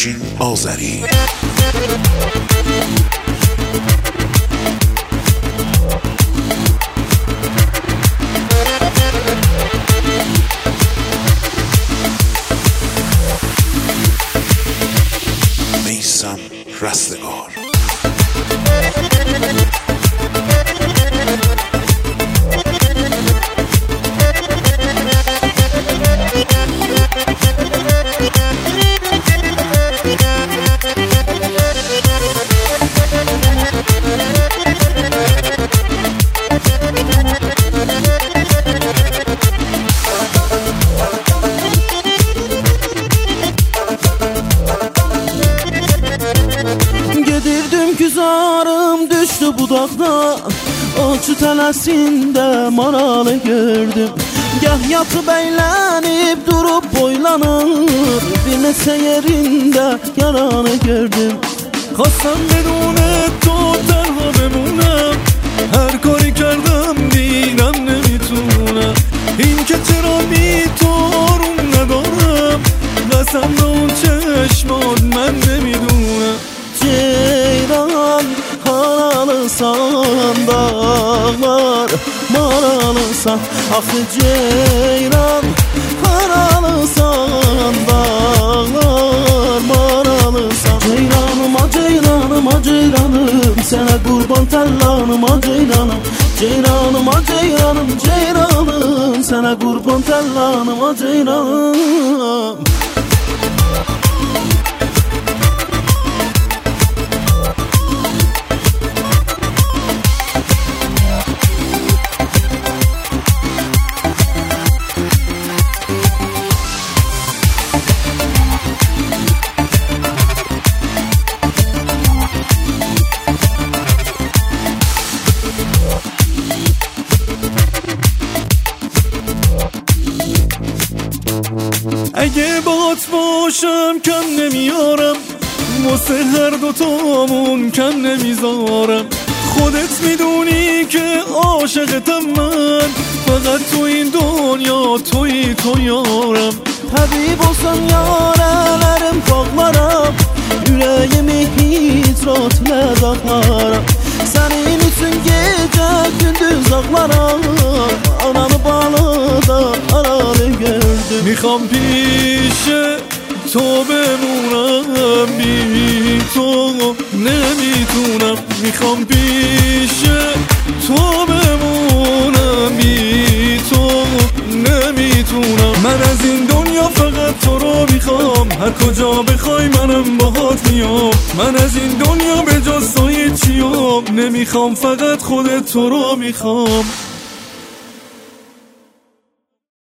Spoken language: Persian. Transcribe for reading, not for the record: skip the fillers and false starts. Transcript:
افشین آذری. میثم رستگار. Güzarım düştü budaqda, Alçı tələsində maralı gördüm. Gah yatıb əylənib durub boylanır, Bir neçə yerində yaranı gördüm. خواستم بدون تو تنها بمونم، هر کاری کردم دیدم نمیتونم. این که چرا بی تو آروم ندارم، قسم به اون چشمات من نمیدونم. Ceyran haralısan, dağlar maralısan. Axı ceyran haralısan, dağlar maralısan. Ceyranıma ceyranıma ceyranım, sənə qurban təllanıma ceyranım. Ceyranıma ceyranım ceyranım, sənə qurban təllanıma ceyranım. اگه باهات باشم کم نمیارم، واسه هر دوتامون کم نمیذارم. خودت میدونی که عاشقتم من، فقط تو این دنیا تو yaraım. Həbib olsan yarələrim bağlaram, Ürəyimi hicratlə dağlaram. Sənin üçün gecə gündüz ağlaram, Ananı balıda aralı gördüm. میخوام پیش تو بمونم، بی تو نمیتونم. میخوام پیش تو بمونم، بی تو نمیتونم. من از این دنیا فقط تو رو میخوام، هر کجا بخوای منم باهات میام. من از این دنیا به جز تو هیچیم نمیخوام، فقط خودت تو رو میخوام.